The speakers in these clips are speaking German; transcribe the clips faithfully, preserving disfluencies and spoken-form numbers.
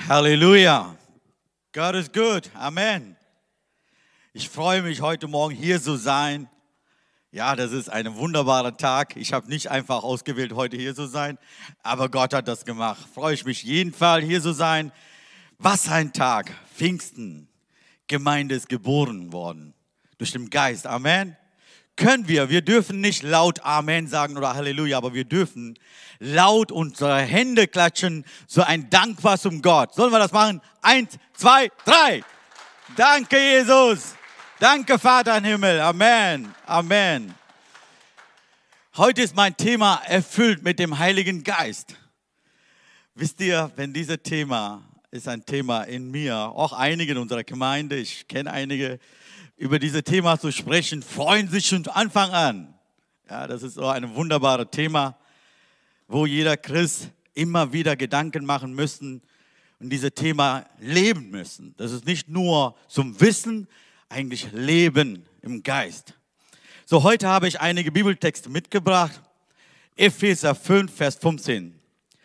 Halleluja. Gott ist gut. Amen. Ich freue mich, heute Morgen hier zu sein. Ja, das ist ein wunderbarer Tag. Ich habe nicht einfach ausgewählt, heute hier zu sein, aber Gott hat das gemacht. Freue ich mich jeden Fall, hier zu sein. Was ein Tag. Pfingsten. Gemeinde ist geboren worden. Durch den Geist. Amen. Können wir, wir dürfen nicht laut Amen sagen oder Halleluja, aber wir dürfen laut unsere Hände klatschen, so ein Dank war zum Gott. Sollen wir das machen? Eins, zwei, drei. Danke, Jesus. Danke, Vater im Himmel. Amen. Amen. Heute ist mein Thema erfüllt mit dem Heiligen Geist. Wisst ihr, wenn dieses Thema ist ein Thema in mir, auch einige in unserer Gemeinde, ich kenne einige, über dieses Thema zu sprechen, freuen sich von Anfang an. Ja, das ist so ein wunderbares Thema, wo jeder Christ immer wieder Gedanken machen müssen und dieses Thema leben müssen. Das ist nicht nur zum Wissen, eigentlich Leben im Geist. So, heute habe ich einige Bibeltexte mitgebracht. Epheser fünf, Vers fünfzehn.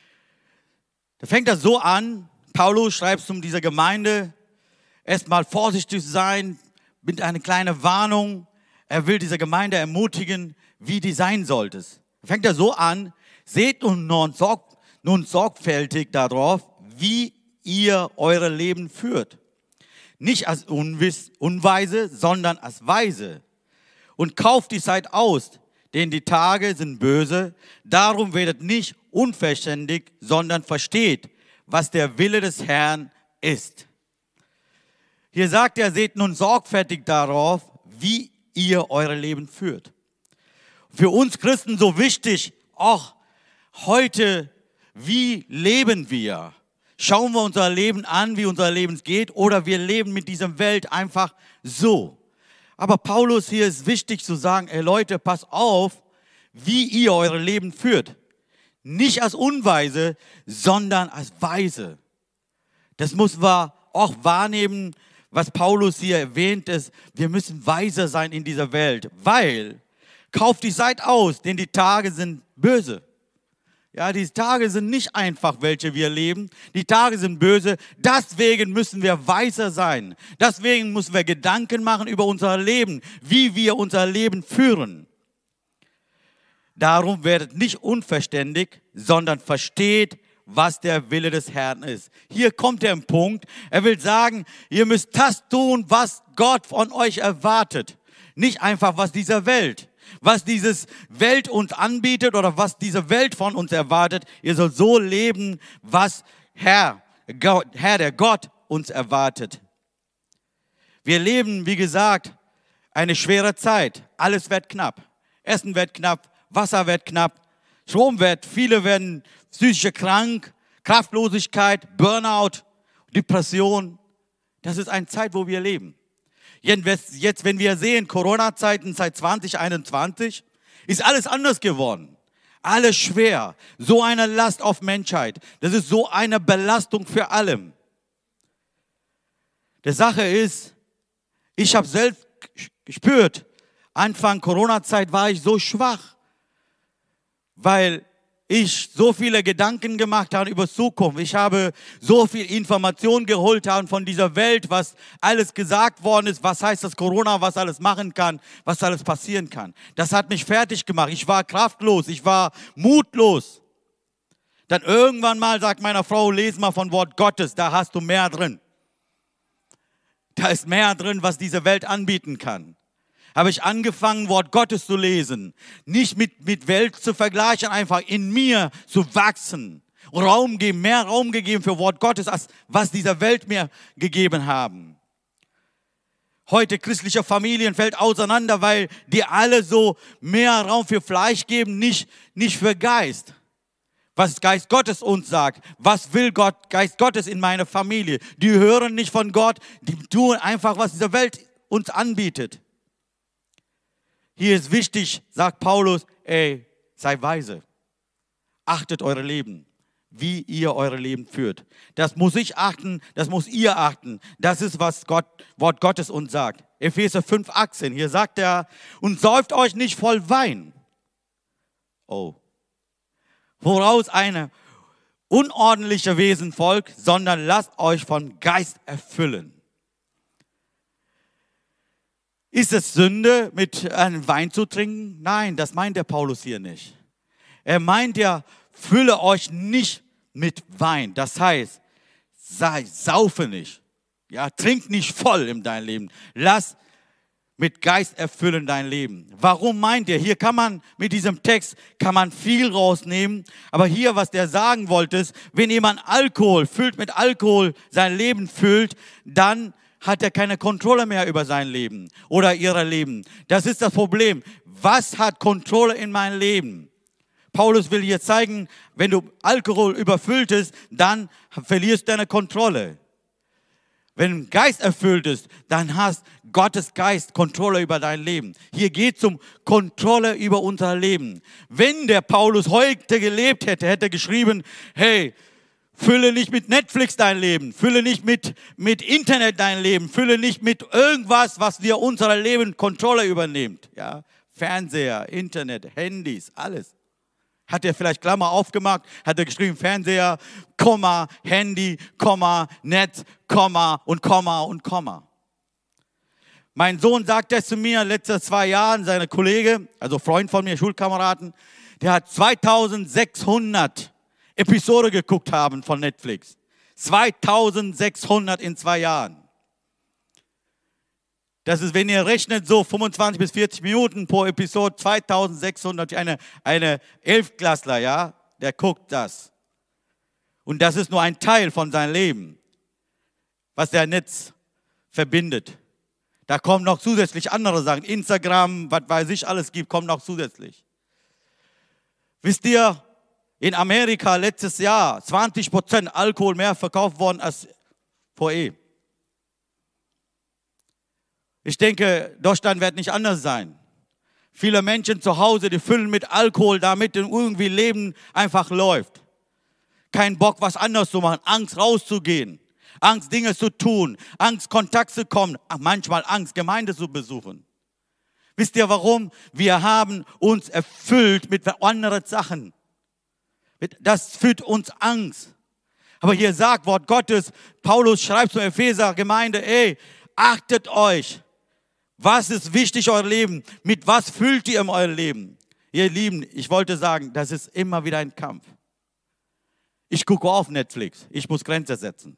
Da fängt das so an, Paulus schreibt zu dieser Gemeinde, erstmal vorsichtig sein, mit einer kleinen Warnung. Er will diese Gemeinde ermutigen, wie die sein sollte. Fängt er so an, seht nun, sorg, nun sorgfältig darauf, wie ihr eure Leben führt. Nicht als Unwiss, Unweise, sondern als Weise. Und kauft die Zeit aus, denn die Tage sind böse. Darum werdet nicht unverständig, sondern versteht, was der Wille des Herrn ist. Hier sagt er, seht nun sorgfältig darauf, wie ihr euer Leben führt. Für uns Christen so wichtig, auch heute, wie leben wir? Schauen wir unser Leben an, wie unser Leben geht, oder wir leben mit dieser Welt einfach so. Aber Paulus hier ist wichtig zu sagen, ey Leute, passt auf, wie ihr euer Leben führt. Nicht als Unweise, sondern als Weise. Das muss man auch wahrnehmen, was Paulus hier erwähnt ist, wir müssen weiser sein in dieser Welt, weil, kauft die Zeit aus, denn die Tage sind böse. Ja, die Tage sind nicht einfach, welche wir leben. Die Tage sind böse, deswegen müssen wir weiser sein. Deswegen müssen wir Gedanken machen über unser Leben, wie wir unser Leben führen. Darum werdet nicht unverständig, sondern versteht, was der Wille des Herrn ist. Hier kommt er im Punkt. Er will sagen, ihr müsst das tun, was Gott von euch erwartet. Nicht einfach, was dieser Welt, was dieses Welt uns anbietet oder was diese Welt von uns erwartet. Ihr sollt so leben, was Herr, Gott, Herr, der Gott uns erwartet. Wir leben, wie gesagt, eine schwere Zeit. Alles wird knapp. Essen wird knapp, Wasser wird knapp, Strom wird, viele werden psychisch krank, Kraftlosigkeit, Burnout, Depression. Das ist eine Zeit, wo wir leben. Jetzt, wenn wir sehen, Corona-Zeiten seit zwanzig einundzwanzig, ist alles anders geworden. Alles schwer. So eine Last auf Menschheit. Das ist so eine Belastung für alle. Die Sache ist, ich habe selbst gespürt, Anfang Corona-Zeit war ich so schwach, weil ich so viele Gedanken gemacht habe über Zukunft. Ich habe so viel Information geholt haben von dieser Welt, was alles gesagt worden ist, was heißt das Corona, was alles machen kann, was alles passieren kann. Das hat mich fertig gemacht. Ich war kraftlos, ich war mutlos. Dann irgendwann mal sagt meiner Frau, lese mal von Wort Gottes, da hast du mehr drin. Da ist mehr drin, was diese Welt anbieten kann. Habe ich angefangen, Wort Gottes zu lesen. Nicht mit, mit Welt zu vergleichen, einfach in mir zu wachsen. Raum geben, mehr Raum gegeben für Wort Gottes, als was dieser Welt mir gegeben haben. Heute christliche Familien fällt auseinander, weil die alle so mehr Raum für Fleisch geben, nicht, nicht für Geist. Was Geist Gottes uns sagt, was will Gott, Geist Gottes in meiner Familie. Die hören nicht von Gott, die tun einfach, was diese Welt uns anbietet. Hier ist wichtig, sagt Paulus, ey, sei weise. Achtet eure Leben, wie ihr eure Leben führt. Das muss ich achten, das muss ihr achten. Das ist, was Gott, Wort Gottes uns sagt. Epheser fünf, achtzehn, hier sagt er, und säuft euch nicht voll Wein. Oh. Woraus eine unordentliche Wesen folgt, sondern lasst euch von Geist erfüllen. Ist es Sünde, mit einem Wein zu trinken? Nein, das meint der Paulus hier nicht. Er meint ja, fülle euch nicht mit Wein. Das heißt, sei, saufe nicht. Ja, trink nicht voll in dein Leben. Lass mit Geist erfüllen dein Leben. Warum meint er? Hier kann man mit diesem Text kann man viel rausnehmen. Aber hier, was der sagen wollte, ist, wenn jemand Alkohol füllt, mit Alkohol sein Leben füllt, dann hat er keine Kontrolle mehr über sein Leben oder ihr Leben. Das ist das Problem. Was hat Kontrolle in meinem Leben? Paulus will hier zeigen, wenn du Alkohol überfüllt ist, dann verlierst du deine Kontrolle. Wenn Geist erfüllt ist, dann hast Gottes Geist Kontrolle über dein Leben. Hier geht es um Kontrolle über unser Leben. Wenn der Paulus heute gelebt hätte, hätte er geschrieben, hey, fülle nicht mit Netflix dein Leben, fülle nicht mit, mit Internet dein Leben, fülle nicht mit irgendwas, was dir unser Leben Kontrolle übernimmt. Ja? Fernseher, Internet, Handys, alles. Hat er vielleicht Klammer aufgemacht, hat er geschrieben Fernseher, Komma, Handy, Komma, Netz, Komma und Komma und Komma. Mein Sohn sagt das zu mir letzte zwei Jahren, seine Kollege, also Freund von mir, Schulkameraden, der hat zweitausendsechshundert Episoden geguckt haben von Netflix. zweitausendsechshundert in zwei Jahren. Das ist, wenn ihr rechnet, so fünfundzwanzig bis vierzig Minuten pro Episode, zweitausendsechshundert, eine, eine Elftklässler, ja, der guckt das. Und das ist nur ein Teil von seinem Leben, was der Netz verbindet. Da kommen noch zusätzlich andere Sachen, Instagram, was weiß ich, alles gibt, kommt noch zusätzlich. Wisst ihr, in Amerika letztes Jahr zwanzig Prozent Alkohol mehr verkauft worden als vorher. Ich denke, Deutschland wird nicht anders sein. Viele Menschen zu Hause, die füllen mit Alkohol, damit irgendwie Leben einfach läuft. Kein Bock, was anderes zu machen, Angst rauszugehen, Angst Dinge zu tun, Angst Kontakt zu kommen, manchmal Angst Gemeinde zu besuchen. Wisst ihr warum? Wir haben uns erfüllt mit anderen Sachen. Das führt uns Angst. Aber hier sagt Wort Gottes, Paulus schreibt zur Epheser Gemeinde, ey, achtet euch. Was ist wichtig euer Leben? Mit was füllt ihr in euer Leben? Ihr Lieben, ich wollte sagen, das ist immer wieder ein Kampf. Ich gucke auf Netflix. Ich muss Grenzen setzen.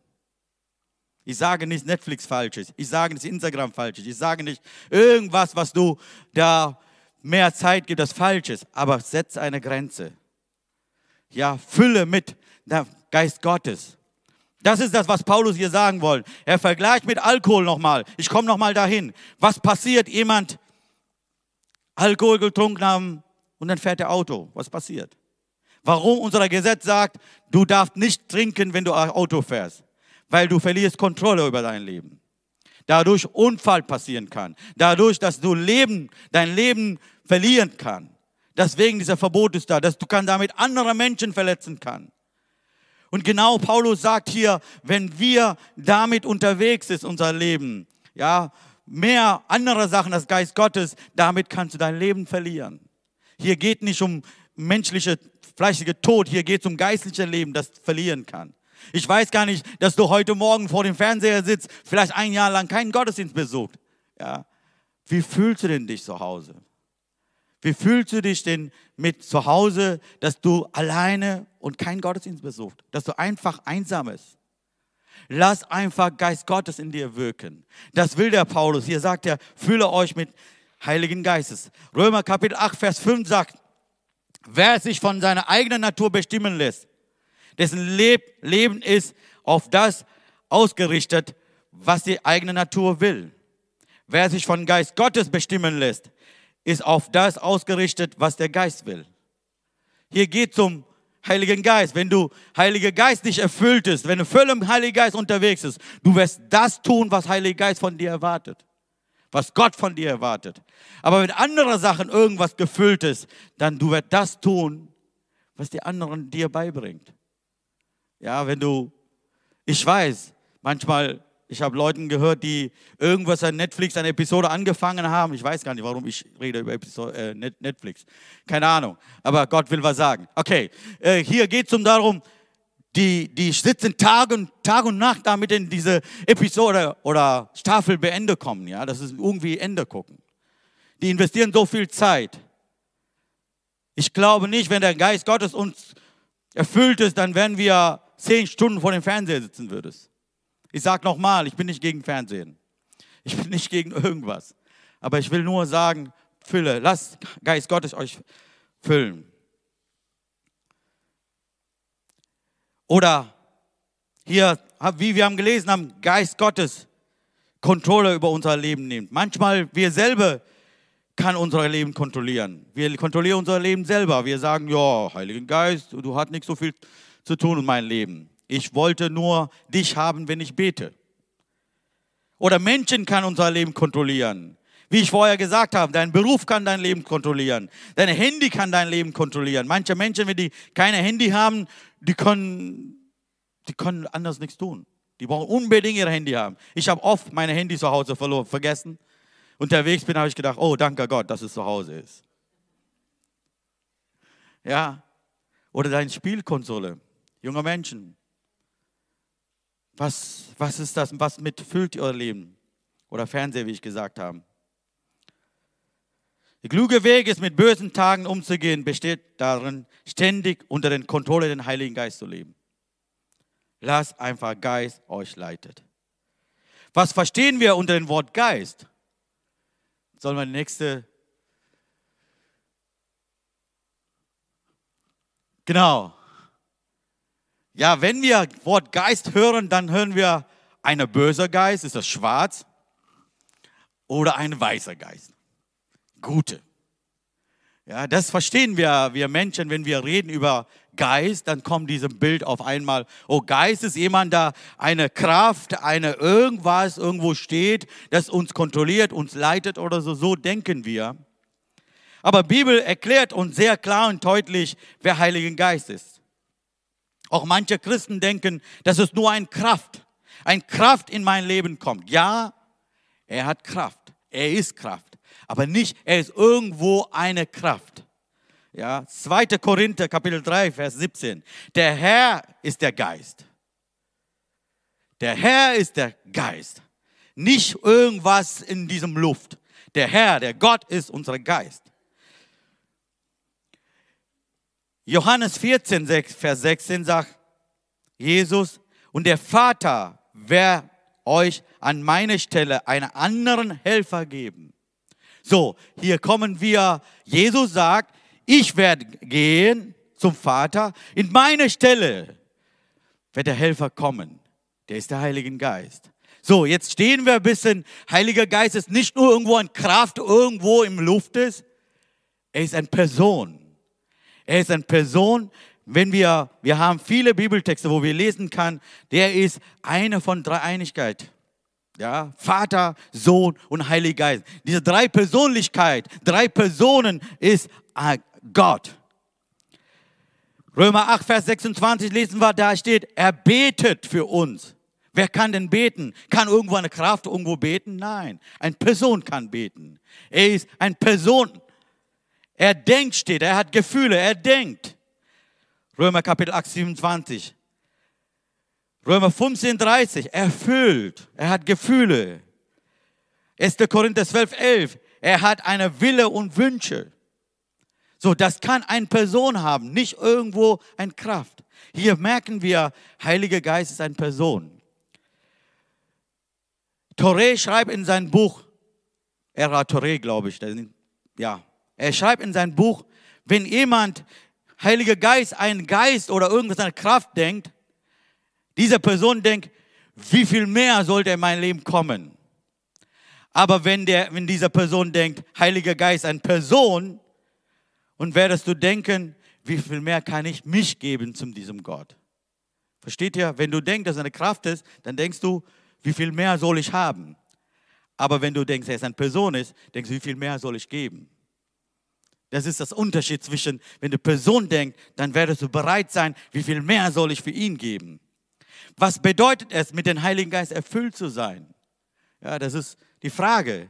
Ich sage nicht Netflix falsch ist. Ich sage nicht Instagram falsch ist. Ich sage nicht irgendwas, was du da mehr Zeit gibt, das falsch ist. Aber setze eine Grenze. Ja, fülle mit der Geist Gottes. Das ist das, was Paulus hier sagen wollte. Er vergleicht mit Alkohol nochmal. Ich komme nochmal dahin. Was passiert? Jemand Alkohol getrunken haben und dann fährt der Auto. Was passiert? Warum unser Gesetz sagt, du darfst nicht trinken, wenn du Auto fährst? Weil du verlierst Kontrolle über dein Leben. Dadurch Unfall passieren kann. Dadurch, dass du Leben, dein Leben verlieren kann. Deswegen dieser Verbot ist da, dass du kann damit andere Menschen verletzen kann. Und genau Paulus sagt hier, wenn wir damit unterwegs ist, unser Leben, ja, mehr andere Sachen als Geist Gottes, damit kannst du dein Leben verlieren. Hier geht nicht um menschliche, fleischliche Tod, hier geht es um geistliches Leben, das verlieren kann. Ich weiß gar nicht, dass du heute Morgen vor dem Fernseher sitzt, vielleicht ein Jahr lang keinen Gottesdienst besucht. Ja. Wie fühlst du denn dich zu Hause? Wie fühlst du dich denn mit zu Hause, dass du alleine und keinen Gottesdienst besuchst? Dass du einfach einsam bist? Lass einfach Geist Gottes in dir wirken. Das will der Paulus. Hier sagt er, fülle euch mit Heiligen Geistes. Römer Kapitel acht, Vers fünf sagt, wer sich von seiner eigenen Natur bestimmen lässt, dessen Leben ist auf das ausgerichtet, was die eigene Natur will. Wer sich von Geist Gottes bestimmen lässt, ist auf das ausgerichtet, was der Geist will. Hier geht es um Heiligen Geist. Wenn du Heiliger Geist nicht erfüllt ist, wenn du völlig im Heiligen Geist unterwegs bist, du wirst das tun, was Heiliger Geist von dir erwartet. Was Gott von dir erwartet. Aber wenn andere Sachen irgendwas gefüllt ist, dann du wirst das tun, was die anderen dir beibringt. Ja, wenn du, ich weiß, manchmal, ich habe Leuten gehört, die irgendwas an Netflix, eine Episode angefangen haben. Ich weiß gar nicht, warum ich rede über Episode, äh, Netflix. Keine Ahnung. Aber Gott will was sagen. Okay, äh, hier geht es um darum, Die, die sitzen Tag und, Tag und Nacht, damit in diese Episode oder Staffel beende kommen. Ja? Das ist irgendwie Ende gucken. Die investieren so viel Zeit. Ich glaube nicht, wenn der Geist Gottes uns erfüllt ist, dann werden wir zehn Stunden vor dem Fernseher sitzen würden. Ich sage nochmal, ich bin nicht gegen Fernsehen. Ich bin nicht gegen irgendwas. Aber ich will nur sagen, Fülle, lasst Geist Gottes euch füllen. Oder hier, wie wir haben gelesen haben, Geist Gottes Kontrolle über unser Leben nimmt. Manchmal wir selber kann unser Leben kontrollieren. Wir kontrollieren unser Leben selber. Wir sagen, ja, Heiliger Geist, du hast nicht so viel zu tun in meinem Leben. Ich wollte nur dich haben, wenn ich bete. Oder Menschen kann unser Leben kontrollieren. Wie ich vorher gesagt habe, dein Beruf kann dein Leben kontrollieren. Dein Handy kann dein Leben kontrollieren. Manche Menschen, wenn die keine Handy haben, die können, die können anders nichts tun. Die brauchen unbedingt ihr Handy haben. Ich habe oft meine Handy zu Hause verloren, vergessen. Unterwegs bin, habe ich gedacht, oh, danke Gott, dass es zu Hause ist. Ja, oder deine Spielkonsole, junge Menschen. Was, was ist das, was mitfüllt ihr Leben? Oder Fernseher, wie ich gesagt habe. Der kluge Weg ist, mit bösen Tagen umzugehen, besteht darin, ständig unter der Kontrolle des Heiligen Geistes zu leben. Lasst einfach Geist euch leitet. Was verstehen wir unter dem Wort Geist? Sollen wir die nächste? Genau. Ja, wenn wir das Wort Geist hören, dann hören wir einen böser Geist, ist das schwarz, oder ein weißer Geist. Gute. Ja, das verstehen wir, wir Menschen, wenn wir reden über Geist, dann kommt dieses Bild auf einmal. Oh, Geist ist jemand, da eine Kraft, eine irgendwas irgendwo steht, das uns kontrolliert, uns leitet oder so. So denken wir. Aber die Bibel erklärt uns sehr klar und deutlich, wer Heiliger Geist ist. Auch manche Christen denken, dass es nur eine Kraft, eine Kraft in mein Leben kommt. Ja, er hat Kraft, er ist Kraft. Aber nicht, er ist irgendwo eine Kraft. Ja, zweiter Korinther, Kapitel drei, Vers siebzehn. Der Herr ist der Geist. Der Herr ist der Geist. Nicht irgendwas in diesem Luft. Der Herr, der Gott ist unser Geist. Johannes vierzehn, Vers sechzehn sagt Jesus, und der Vater wird euch an meine Stelle einen anderen Helfer geben. So, hier kommen wir, Jesus sagt, ich werde gehen zum Vater, in meine Stelle wird der Helfer kommen, der ist der Heilige Geist. So, jetzt stehen wir ein bisschen, Heiliger Geist ist nicht nur irgendwo eine Kraft, irgendwo im Luft ist, er ist eine Person. Er ist eine Person, wenn wir, wir haben viele Bibeltexte, wo wir lesen können, der ist eine von Dreieinigkeit. Ja, Vater, Sohn und Heiliger Geist. Diese drei Persönlichkeit, drei Personen ist Gott. Römer acht, Vers sechsundzwanzig lesen wir, da steht, er betet für uns. Wer kann denn beten? Kann irgendwo eine Kraft irgendwo beten? Nein, eine Person kann beten. Er ist eine Person. Er denkt, steht, er hat Gefühle, er denkt. Römer Kapitel acht, siebenundzwanzig. Römer fünfzehn, dreißig, er fühlt, er hat Gefühle. erster Korinther zwölf, elf, er hat eine Wille und Wünsche. So, das kann eine Person haben, nicht irgendwo eine Kraft. Hier merken wir, Heiliger Geist ist eine Person. Toré schreibt in seinem Buch, er war Toré, glaube ich, ja, er schreibt in seinem Buch, wenn jemand, Heiliger Geist, einen Geist oder irgendwas, eine Kraft denkt, diese Person denkt, wie viel mehr sollte in mein Leben kommen? Aber wenn, der, wenn diese Person denkt, Heiliger Geist, eine Person, und werdest du denken, wie viel mehr kann ich mich geben zu diesem Gott? Versteht ihr? Wenn du denkst, dass er eine Kraft ist, dann denkst du, wie viel mehr soll ich haben? Aber wenn du denkst, er ist eine Person ist, denkst du, wie viel mehr soll ich geben? Das ist das Unterschied zwischen, wenn du Person denkst, dann werdest du bereit sein, wie viel mehr soll ich für ihn geben? Was bedeutet es, mit dem Heiligen Geist erfüllt zu sein? Ja, das ist die Frage.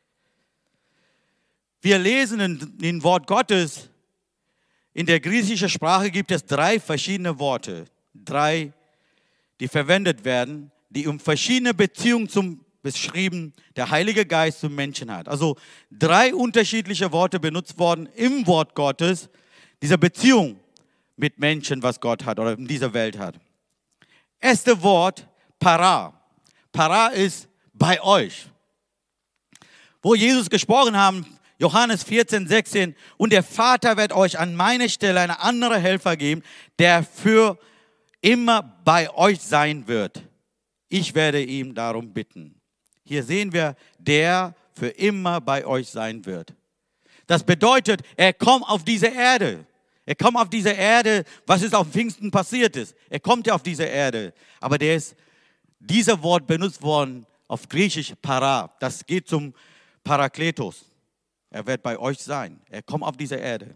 Wir lesen in, in Wort Gottes, in der griechischen Sprache gibt es drei verschiedene Worte. drei, die verwendet werden, die um verschiedene Beziehungen zum beschrieben, der Heilige Geist zum Menschen hat. Also drei unterschiedliche Worte benutzt worden im Wort Gottes, dieser Beziehung mit Menschen, was Gott hat oder in dieser Welt hat. Erste Wort, para. Para ist bei euch. Wo Jesus gesprochen haben, Johannes vierzehn, sechzehn, und der Vater wird euch an meine Stelle einen anderen Helfer geben, der für immer bei euch sein wird. Ich werde ihm darum bitten. Hier sehen wir, der für immer bei euch sein wird. Das bedeutet, er kommt auf diese Erde. Er kommt auf diese Erde, was ist auf Pfingsten passiert ist. Er kommt ja auf diese Erde. Aber der ist, dieser Wort benutzt worden auf Griechisch para. Das geht zum Parakletos. Er wird bei euch sein. Er kommt auf diese Erde.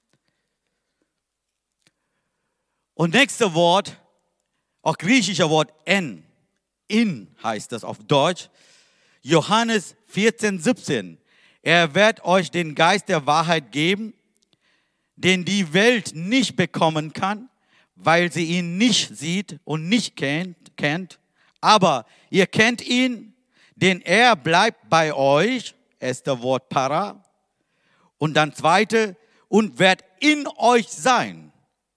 Und nächste Wort, auch griechischer Wort en. In heißt das auf Deutsch. Johannes vierzehn, siebzehn. Er wird euch den Geist der Wahrheit geben, den die Welt nicht bekommen kann, weil sie ihn nicht sieht und nicht kennt, kennt. Aber ihr kennt ihn, denn er bleibt bei euch. Erste Wort para. Und dann zweite, und wird in euch sein.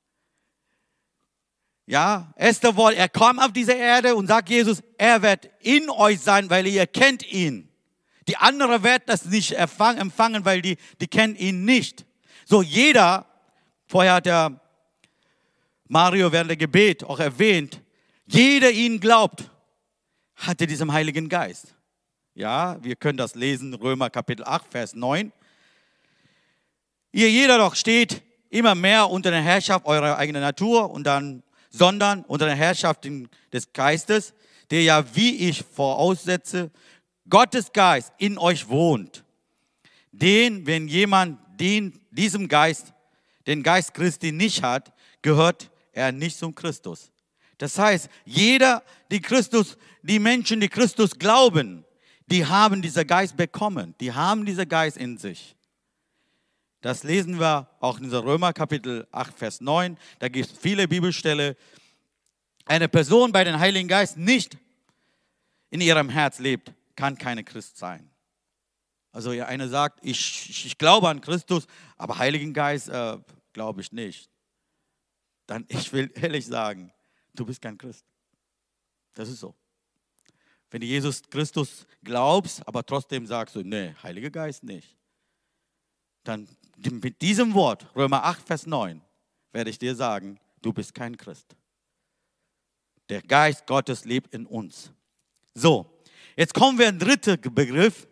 Ja, erste Wort, er kommt auf diese Erde und sagt Jesus, er wird in euch sein, weil ihr kennt ihn. Die andere wird das nicht empfangen, weil die, die kennen ihn nicht. So jeder, vorher hat der Mario während der Gebet auch erwähnt, jeder ihn glaubt, hatte diesen Heiligen Geist. Ja, wir können das lesen, Römer Kapitel acht, Vers neun. Ihr jeder doch steht immer mehr unter der Herrschaft eurer eigenen Natur und dann, sondern unter der Herrschaft des Geistes, der ja, wie ich voraussetze, Gottes Geist in euch wohnt. Den, wenn jemand den, diesem Geist, den Geist Christi nicht hat, gehört er nicht zum Christus. Das heißt, jeder, die Christus, die Menschen, die Christus glauben, die haben diesen Geist bekommen. Die haben diesen Geist in sich. Das lesen wir auch in Römer Kapitel acht, Vers neun. Da gibt es viele Bibelstellen. Eine Person bei dem Heiligen Geist nicht in ihrem Herz lebt, kann keine Christ sein. Also ja, einer sagt, ich, ich glaube an Christus, aber Heiligen Geist äh, glaube ich nicht. Dann, ich will ehrlich sagen, du bist kein Christ. Das ist so. Wenn du Jesus Christus glaubst, aber trotzdem sagst du, nee, Heiliger Geist nicht. Dann mit diesem Wort, Römer acht, Vers neun, werde ich dir sagen, du bist kein Christ. Der Geist Gottes lebt in uns. So, jetzt kommen wir zum dritten Begriff.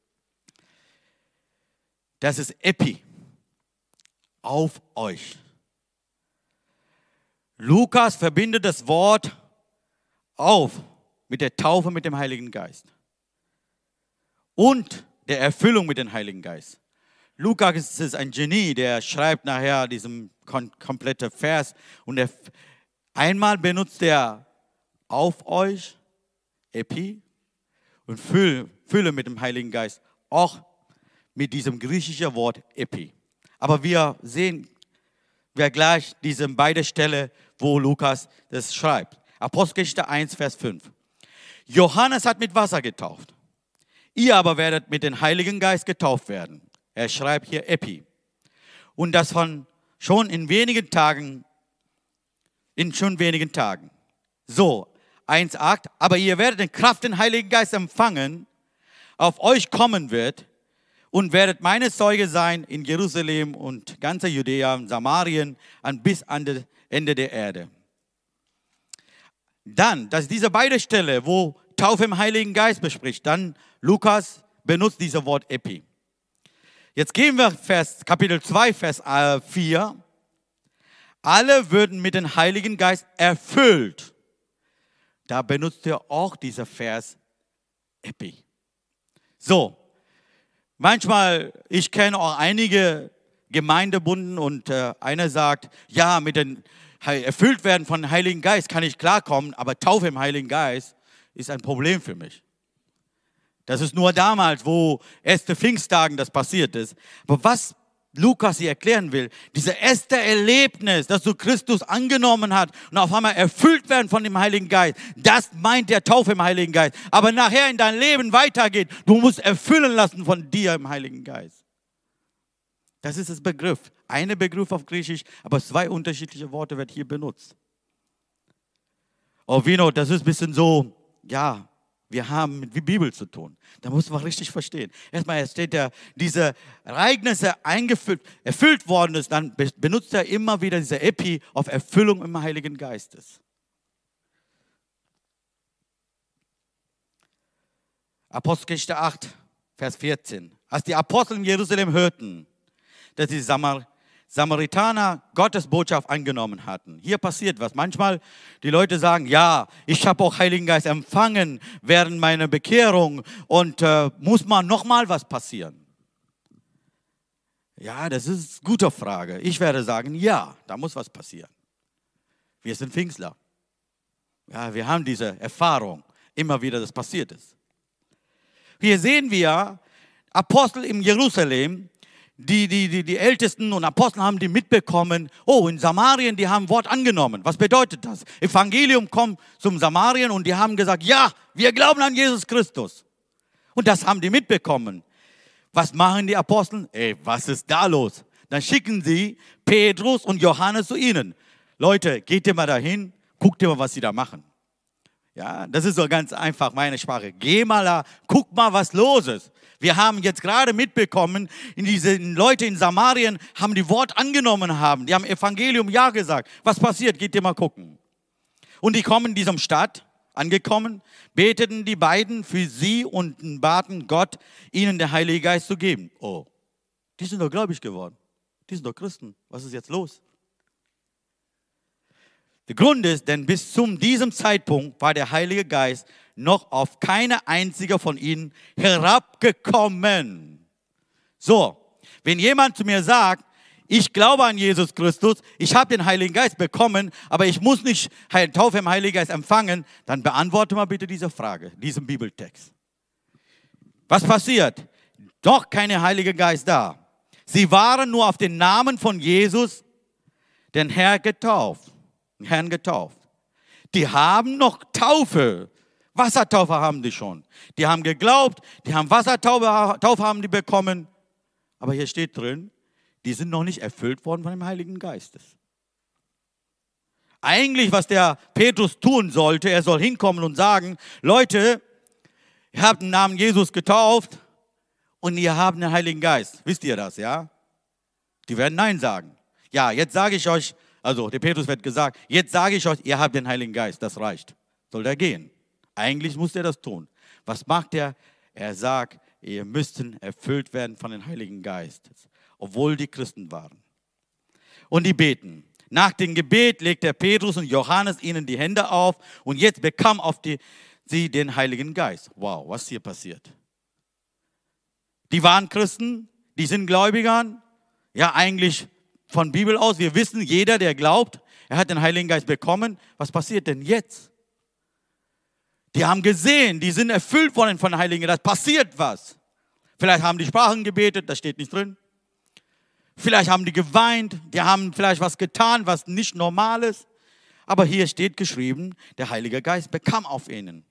Das ist Epi. Auf euch. Lukas verbindet das Wort auf mit der Taufe mit dem Heiligen Geist und der Erfüllung mit dem Heiligen Geist. Lukas ist ein Genie, der schreibt nachher diesen kompletten Vers und er, einmal benutzt er auf euch, Epi, und fülle, fülle mit dem Heiligen Geist, auch mit diesem griechischen Wort Epi. Aber wir sehen wir gleich diese beiden Stellen, wo Lukas das schreibt. Apostelgeschichte eins, Vers fünf. Johannes hat mit Wasser getauft. Ihr aber werdet mit dem Heiligen Geist getauft werden. Er schreibt hier Epi. Und das von schon in wenigen Tagen, in schon wenigen Tagen. So, eins acht. Aber ihr werdet in Kraft den Heiligen Geist empfangen, auf euch kommen wird und werdet meine Zeuge sein in Jerusalem und ganzer Judäa und Samarien an bis an das Ende der Erde. Dann, das ist diese beide Stelle, wo Taufe im Heiligen Geist bespricht, dann Lukas benutzt dieses Wort Epi. Jetzt gehen wir Vers, Kapitel zwei, Vers vier. Alle würden mit dem Heiligen Geist erfüllt. Da benutzt er auch dieser Vers Epi. So, manchmal, ich kenne auch einige Gemeindebunden und äh, einer sagt, ja, mit dem erfüllt werden von dem Heiligen Geist kann ich klarkommen, aber Taufe im Heiligen Geist ist ein Problem für mich. Das ist nur damals, wo erste Pfingsttagen das passiert ist. Aber was Lukas hier erklären will, dieses erste Erlebnis, dass du Christus angenommen hast und auf einmal erfüllt werden von dem Heiligen Geist, das meint der Taufe im Heiligen Geist. Aber nachher in dein Leben weitergeht, du musst erfüllen lassen von dir im Heiligen Geist. Das ist das Begriff. Eine Begriff auf Griechisch, aber zwei unterschiedliche Worte werden hier benutzt. Oh, Vino, das ist ein bisschen so, ja, wir haben mit der Bibel zu tun. Da muss man richtig verstehen. Erstmal steht da, diese Ereignisse eingefüllt, erfüllt worden ist, dann benutzt er immer wieder diese Epi auf Erfüllung im Heiligen Geistes. Apostelgeschichte acht, Vers vierzehn. Als die Apostel in Jerusalem hörten, dass die Samar Samaritaner Gottes Botschaft angenommen hatten. Hier passiert was. Manchmal die Leute sagen, ja, ich habe auch Heiligen Geist empfangen während meiner Bekehrung und äh, muss mal nochmal was passieren? Ja, das ist eine gute Frage. Ich werde sagen, ja, da muss was passieren. Wir sind Pfingstler. Ja, wir haben diese Erfahrung, immer wieder, dass passiert ist. Hier sehen wir Apostel in Jerusalem. Die, die, die, die Ältesten und Apostel haben die mitbekommen, oh, in Samarien, die haben Wort angenommen. Was bedeutet das? Evangelium kommt zum Samarien und die haben gesagt, ja, wir glauben an Jesus Christus. Und das haben die mitbekommen. Was machen die Apostel? Ey, was ist da los? Dann schicken sie Petrus und Johannes zu ihnen. Leute, geht ihr mal dahin, guckt ihr mal, was sie da machen. Ja, das ist so ganz einfach meine Sprache. Geh mal da, guck mal, was los ist. Wir haben jetzt gerade mitbekommen, in diese Leute in Samarien haben die Wort angenommen haben. Die haben Evangelium ja gesagt. Was passiert? Geht ihr mal gucken. Und die kommen in diesem Stadt, angekommen, beteten die beiden für sie und baten Gott, ihnen den Heiligen Geist zu geben. Oh, die sind doch gläubig geworden. Die sind doch Christen. Was ist jetzt los? Der Grund ist, denn bis zu diesem Zeitpunkt war der Heilige Geist noch auf keine einzige von ihnen herabgekommen. So, wenn jemand zu mir sagt, ich glaube an Jesus Christus, ich habe den Heiligen Geist bekommen, aber ich muss nicht Taufe im Heiligen Geist empfangen, dann beantworte mal bitte diese Frage, diesen Bibeltext. Was passiert? Doch kein Heiliger Geist da. Sie waren nur auf den Namen von Jesus, den Herrn getauft. Herrn getauft. Die haben noch Taufe. Wassertaufe haben die schon. Die haben geglaubt, die haben Wassertaufe Taufe haben die bekommen. Aber hier steht drin, die sind noch nicht erfüllt worden von dem Heiligen Geistes. Eigentlich, was der Petrus tun sollte, er soll hinkommen und sagen, Leute, ihr habt den Namen Jesus getauft und ihr habt den Heiligen Geist. Wisst ihr das, ja? Die werden Nein sagen. Ja, jetzt sage ich euch, also der Petrus wird gesagt, jetzt sage ich euch, ihr habt den Heiligen Geist, das reicht. Soll der gehen? Eigentlich muss er das tun. Was macht er? Er sagt, ihr müsst erfüllt werden von dem Heiligen Geist, obwohl die Christen waren. Und die beten. Nach dem Gebet legt der Petrus und Johannes ihnen die Hände auf und jetzt bekam auf die, sie den Heiligen Geist. Wow, was hier passiert? Die waren Christen, die sind Gläubigern, ja eigentlich von Bibel aus, wir wissen, jeder, der glaubt, er hat den Heiligen Geist bekommen. Was passiert denn jetzt? Die haben gesehen, die sind erfüllt worden von dem Heiligen Geist. Passiert was. Vielleicht haben die Sprachen gebetet, das steht nicht drin. Vielleicht haben die geweint, die haben vielleicht was getan, was nicht normal ist. Aber hier steht geschrieben, der Heilige Geist bekam auf ihnen.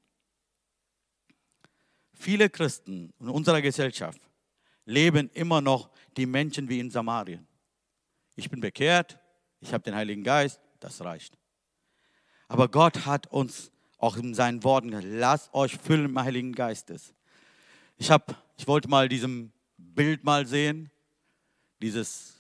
Viele Christen in unserer Gesellschaft leben immer noch die Menschen wie in Samarien. Ich bin bekehrt, ich habe den Heiligen Geist, das reicht. Aber Gott hat uns auch in seinen Worten gesagt, lasst euch füllen im Heiligen Geistes. Ich, hab, ich wollte mal diesem Bild mal sehen, dieses,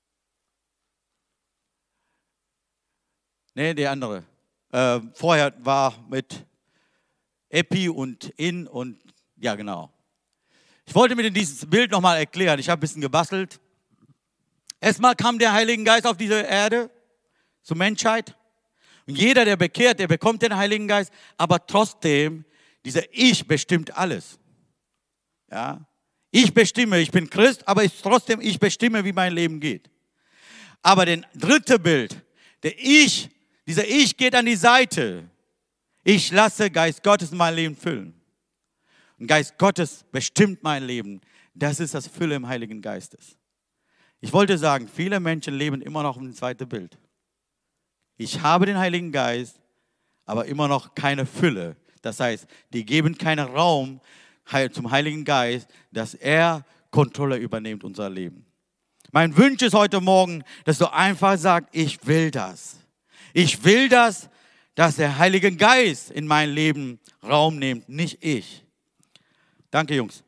nee, der andere. Äh, vorher war mit Epi und In und, ja genau. Ich wollte mir dieses Bild nochmal erklären, ich habe ein bisschen gebastelt. Erstmal kam der Heilige Geist auf diese Erde, zur Menschheit. Und jeder, der bekehrt, der bekommt den Heiligen Geist. Aber trotzdem, dieser Ich bestimmt alles. Ja? Ich bestimme, ich bin Christ, aber ich, trotzdem, ich bestimme, wie mein Leben geht. Aber das dritte Bild, der Ich, dieser Ich geht an die Seite. Ich lasse Geist Gottes mein Leben füllen. Und Geist Gottes bestimmt mein Leben. Das ist das Fülle im Heiligen Geistes. Ich wollte sagen, viele Menschen leben immer noch im zweiten Bild. Ich habe den Heiligen Geist, aber immer noch keine Fülle. Das heißt, die geben keinen Raum zum Heiligen Geist, dass er Kontrolle übernimmt unser Leben. Mein Wunsch ist heute Morgen, dass du einfach sagst, ich will das. Ich will das, dass der Heilige Geist in mein Leben Raum nimmt, nicht ich. Danke, Jungs.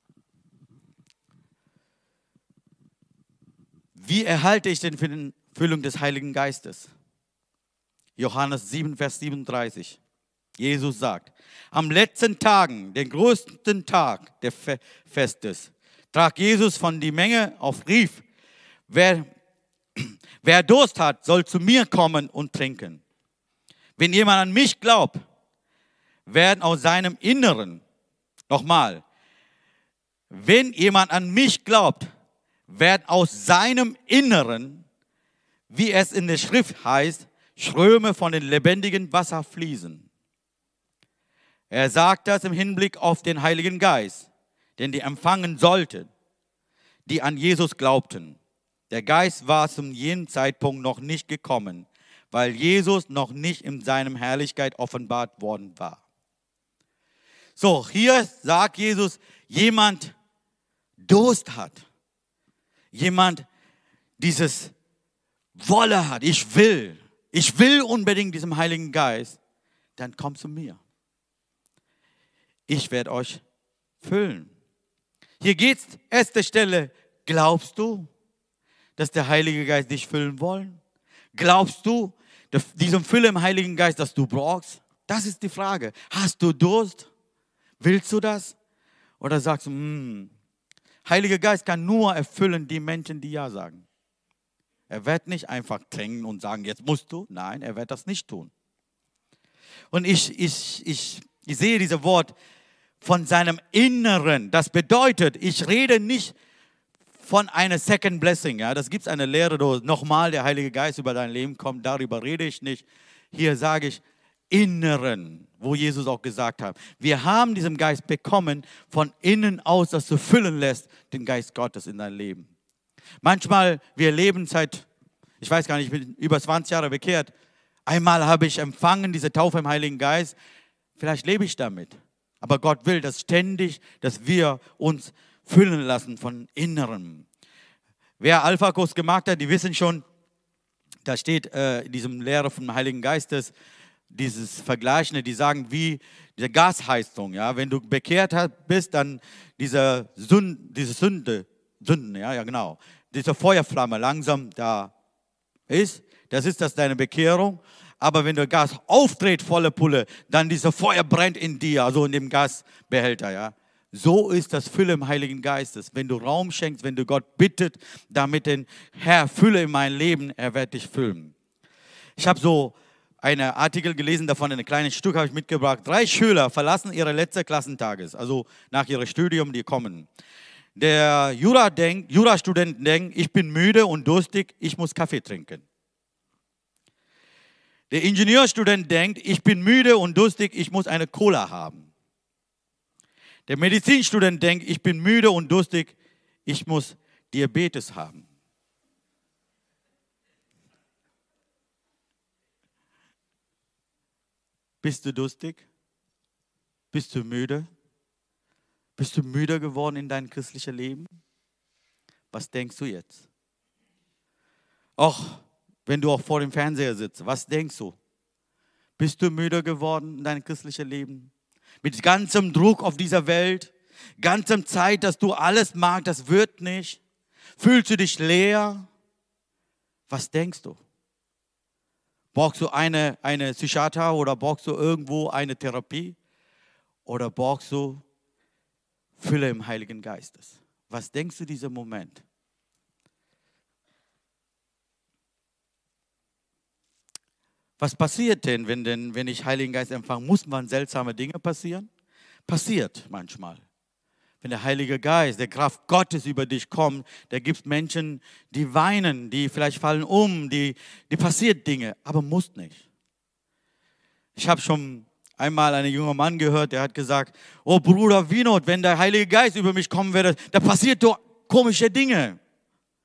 Wie erhalte ich denn für die Füllung des Heiligen Geistes? Johannes sieben, Vers siebenunddreißig. Jesus sagt, am letzten Tagen, den größten Tag des Festes, trat Jesus von die Menge auf, rief, wer, wer Durst hat, soll zu mir kommen und trinken. Wenn jemand an mich glaubt, werden aus seinem Inneren, nochmal, wenn jemand an mich glaubt, werden aus seinem Inneren, wie es in der Schrift heißt, Ströme von dem lebendigen Wasser fließen. Er sagt das im Hinblick auf den Heiligen Geist, den die empfangen sollten, die an Jesus glaubten. Der Geist war zum jenen Zeitpunkt noch nicht gekommen, weil Jesus noch nicht in seiner Herrlichkeit offenbart worden war. So, hier sagt Jesus, jemand Durst hat, jemand dieses Wolle hat, ich will, ich will unbedingt diesem Heiligen Geist, dann kommt zu mir. Ich werde euch füllen. Hier geht es, erste Stelle, glaubst du, dass der Heilige Geist dich füllen will? Glaubst du, diesem Fülle im Heiligen Geist, das du brauchst? Das ist die Frage. Hast du Durst? Willst du das? Oder sagst du, hm, Heiliger Geist kann nur erfüllen die Menschen, die Ja sagen. Er wird nicht einfach drängen und sagen, jetzt musst du. Nein, er wird das nicht tun. Und ich, ich, ich, ich sehe dieses Wort von seinem Inneren. Das bedeutet, ich rede nicht von einer Second Blessing. Ja? Das gibt es eine Lehre, wo nochmal der Heilige Geist über dein Leben kommt. Darüber rede ich nicht. Hier sage ich Inneren, wo Jesus auch gesagt hat. Wir haben diesen Geist bekommen, von innen aus, das zu füllen lässt, den Geist Gottes in dein Leben. Manchmal, wir leben seit, ich weiß gar nicht, ich bin über zwanzig Jahre bekehrt. Einmal habe ich empfangen, diese Taufe im Heiligen Geist. Vielleicht lebe ich damit. Aber Gott will das ständig, dass wir uns füllen lassen von Innerem. Wer Alpha-Kurs gemacht hat, die wissen schon, da steht äh, in diesem Lehre vom Heiligen Geistes, dieses Vergleichende, die sagen, wie diese Gasheizung. Ja? Wenn du bekehrt bist, dann diese, Sünde, diese Sünde, Sünden, ja, ja genau, diese Feuerflamme langsam da ist, das ist das deine Bekehrung. Aber wenn der Gas auftritt, volle Pulle, dann dieser Feuer brennt in dir, also in dem Gasbehälter, ja. So ist das Fülle im Heiligen Geistes. Wenn du Raum schenkst, wenn du Gott bittet, damit den Herr fülle in mein Leben, er wird dich füllen. Ich habe so einen Artikel gelesen davon, ein kleines Stück habe ich mitgebracht. Drei Schüler verlassen ihre letzte Klassentages, also nach ihrem Studium, die kommen. Der Jura denkt, Jurastudent denkt, ich bin müde und durstig, ich muss Kaffee trinken. Der Ingenieurstudent denkt, ich bin müde und durstig, ich muss eine Cola haben. Der Medizinstudent denkt, ich bin müde und durstig, ich muss Diabetes haben. Bist du durstig? Bist du müde? Bist du müde geworden in deinem christlichen Leben? Was denkst du jetzt? Auch wenn du auch vor dem Fernseher sitzt, was denkst du? Bist du müde geworden in deinem christlichen Leben? Mit ganzem Druck auf dieser Welt, ganzem Zeit, dass du alles magst, das wird nicht. Fühlst du dich leer? Was denkst du? Brauchst du eine, eine Psychiater oder brauchst du irgendwo eine Therapie? Oder brauchst du Fülle im Heiligen Geistes? Was denkst du in diesem Moment? Was passiert denn, wenn, denn, wenn ich Heiligen Geist empfange? Muss man seltsame Dinge passieren? Passiert manchmal. Wenn der Heilige Geist, der Kraft Gottes über dich kommt, da gibt es Menschen, die weinen, die vielleicht fallen um, die, die passiert Dinge, aber muss nicht. Ich habe schon einmal einen jungen Mann gehört, der hat gesagt, oh Bruder Winot, wenn der Heilige Geist über mich kommen würde, da passiert doch komische Dinge.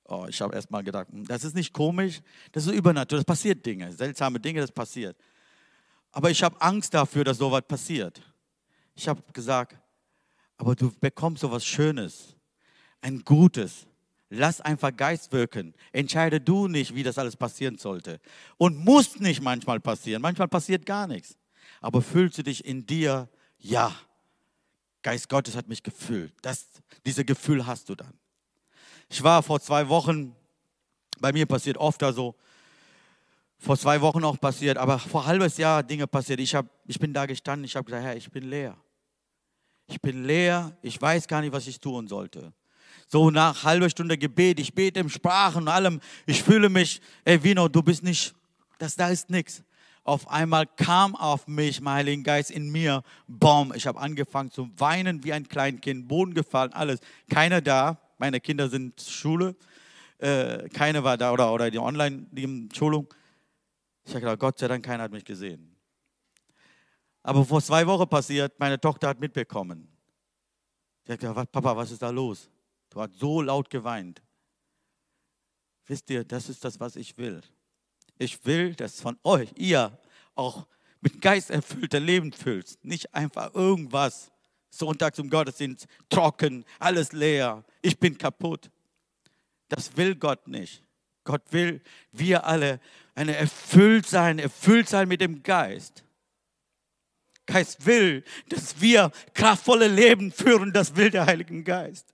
Oh, ich habe erst mal gedacht, das ist nicht komisch, das ist übernatürlich, das passiert Dinge, seltsame Dinge, das passiert. Aber ich habe Angst dafür, dass sowas passiert. Ich habe gesagt, aber du bekommst sowas Schönes, ein Gutes. Lass einfach Geist wirken. Entscheide du nicht, wie das alles passieren sollte. Und muss nicht manchmal passieren. Manchmal passiert gar nichts. Aber fühlst du dich in dir, ja, Geist Gottes hat mich gefüllt. Das, dieses Gefühl hast du dann. Ich war vor zwei Wochen, bei mir passiert oft so, vor zwei Wochen auch passiert, aber vor ein halbes Jahr Dinge passiert. Ich, hab, ich bin da gestanden, ich habe gesagt, Herr, ich bin leer. Ich bin leer, ich weiß gar nicht, was ich tun sollte. So nach halber Stunde Gebet, ich bete in Sprachen und allem, ich fühle mich, ey Vino, du bist nicht, das da ist nichts. Auf einmal kam auf mich mein Heiliger Geist in mir, boom, ich habe angefangen zu weinen wie ein Kleinkind, Boden gefallen, alles. Keiner da, meine Kinder sind Schule, äh, keiner war da oder, oder die Online-Schulung. Ich habe gedacht, Gott sei Dank, keiner hat mich gesehen. Aber vor zwei Wochen passiert, meine Tochter hat mitbekommen. Sie hat gesagt, Papa, was ist da los? Du hast so laut geweint. Wisst ihr, das ist das, was ich will. Ich will, dass von euch, ihr auch mit Geist erfüllte Leben füllt. Nicht einfach irgendwas. Sonntag zum Gottesdienst, trocken, alles leer. Ich bin kaputt. Das will Gott nicht. Gott will, wir alle eine erfüllt sein, erfüllt sein mit dem Geist. Geist will, dass wir kraftvolle Leben führen. Das will der Heilige Geist.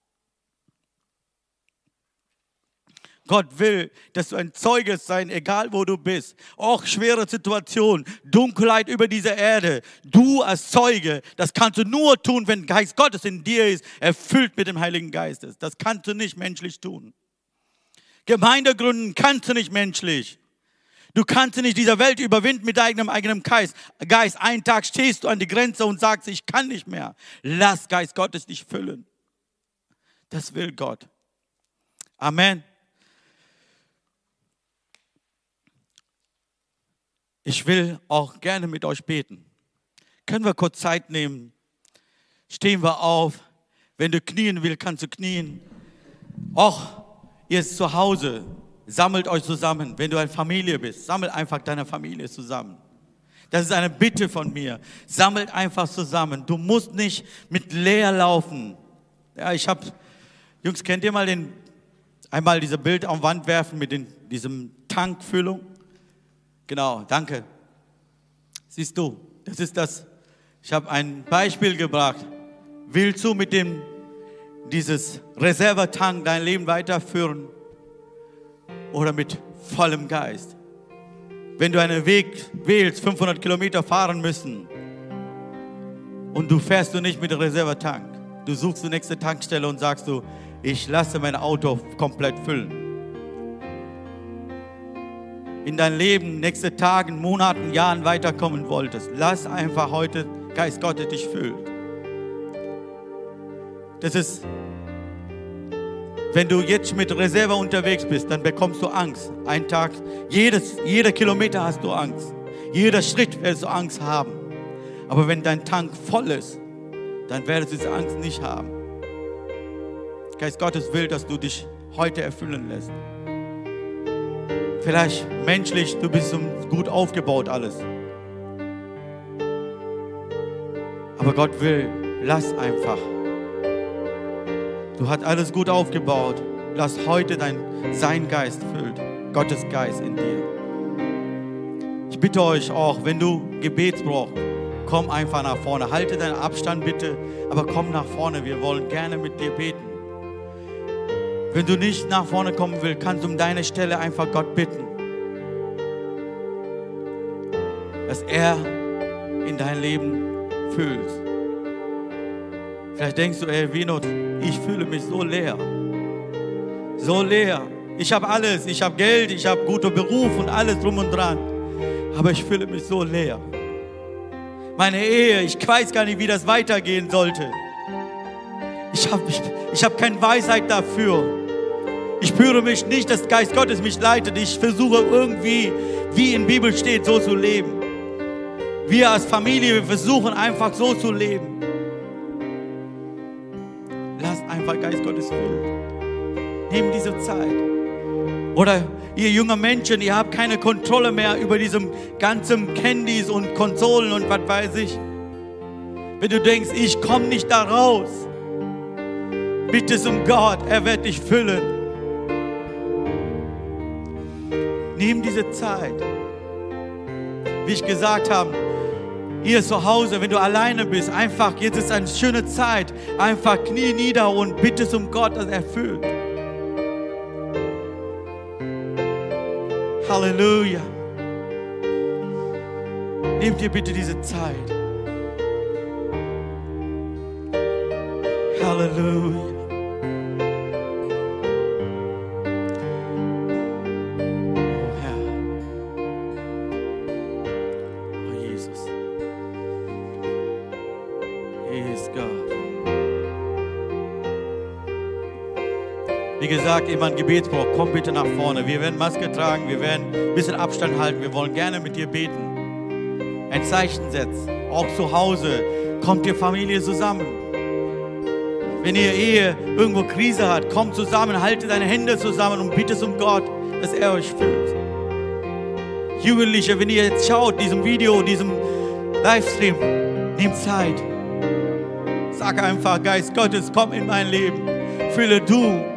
Gott will, dass du ein Zeuge sein, egal wo du bist. Auch schwere Situationen, Dunkelheit über dieser Erde. Du als Zeuge, das kannst du nur tun, wenn Geist Gottes in dir ist, erfüllt mit dem Heiligen Geist. Das kannst du nicht menschlich tun. Gemeinde gründen kannst du nicht menschlich. Du kannst nicht dieser Welt überwinden mit deinem eigenen Geist. Geist, einen Tag stehst du an die Grenze und sagst, ich kann nicht mehr. Lass Geist Gottes dich füllen. Das will Gott. Amen. Ich will auch gerne mit euch beten. Können wir kurz Zeit nehmen? Stehen wir auf. Wenn du knien willst, kannst du knien. Auch ihr zu Hause, sammelt euch zusammen. Wenn du eine Familie bist, sammelt einfach deine Familie zusammen. Das ist eine Bitte von mir. Sammelt einfach zusammen. Du musst nicht mit leer laufen. Ja, ich habe, Jungs, kennt ihr mal den, einmal dieses Bild auf die Wand werfen mit den, diesem Tankfüllung? Genau, danke. Siehst du, das ist das. Ich habe ein Beispiel gebracht. Willst du mit dem, dieses Reservetank dein Leben weiterführen oder mit vollem Geist? Wenn du einen Weg wählst, fünfhundert Kilometer fahren müssen und du fährst du nicht mit dem Reservetank, du suchst die nächste Tankstelle und sagst du, ich lasse mein Auto komplett füllen. In dein Leben, nächste Tagen, Monaten, Jahren weiterkommen wolltest, lass einfach heute Geist Gottes dich füllen. Das ist, wenn du jetzt mit Reserve unterwegs bist, dann bekommst du Angst. Ein Tag, jedes, jeder Kilometer hast du Angst. Jeder Schritt wirst du Angst haben. Aber wenn dein Tank voll ist, dann werdest du diese Angst nicht haben. Geist Gottes will, dass du dich heute erfüllen lässt. Vielleicht menschlich, du bist so gut aufgebaut alles. Aber Gott will, lass einfach. Du hast alles gut aufgebaut. Lass heute dein, sein Geist füllt. Gottes Geist in dir. Ich bitte euch auch, wenn du Gebet brauchst, komm einfach nach vorne. Halte deinen Abstand bitte, aber komm nach vorne. Wir wollen gerne mit dir beten. Wenn du nicht nach vorne kommen willst, kannst du um deine Stelle einfach Gott bitten, dass er in dein Leben füllt. Vielleicht denkst du, ey Vinod, ich fühle mich so leer. So leer. Ich habe alles, ich habe Geld, ich habe guten Beruf und alles drum und dran. Aber ich fühle mich so leer. Meine Ehe, ich weiß gar nicht, wie das weitergehen sollte. Ich habe ich, ich hab keine Weisheit dafür. Ich spüre mich nicht, dass Geist Gottes mich leitet. Ich versuche irgendwie, wie in der Bibel steht, so zu leben. Wir als Familie, wir versuchen einfach so zu leben. Lass einfach Geist Gottes füllen. Nimm diese Zeit. Oder ihr junge Menschen, ihr habt keine Kontrolle mehr über diesem ganzen Candies und Konsolen und was weiß ich. Wenn du denkst, ich komme nicht da raus, bitte es um Gott, er wird dich füllen. Nimm diese Zeit. Wie ich gesagt habe, hier zu Hause, wenn du alleine bist, einfach, jetzt ist eine schöne Zeit, einfach knie nieder und bitte es um Gott, dass er füllt. Halleluja. Nimm dir bitte diese Zeit. Halleluja. Oh Herr. Oh Jesus. Yes, Gott. Wie gesagt, jemand Gebetsbrauch, komm bitte nach vorne. Wir werden Maske tragen, wir werden ein bisschen Abstand halten. Wir wollen gerne mit dir beten. Ein Zeichen setzen. Auch zu Hause. Kommt ihr Familie zusammen. Wenn ihr Ehe irgendwo Krise hat, kommt zusammen, haltet deine Hände zusammen und bittet um Gott, dass er euch füllt. Jugendliche, wenn ihr jetzt schaut, diesem Video, diesem Livestream, nehmt Zeit. Sag einfach, Geist Gottes, komm in mein Leben. Fülle du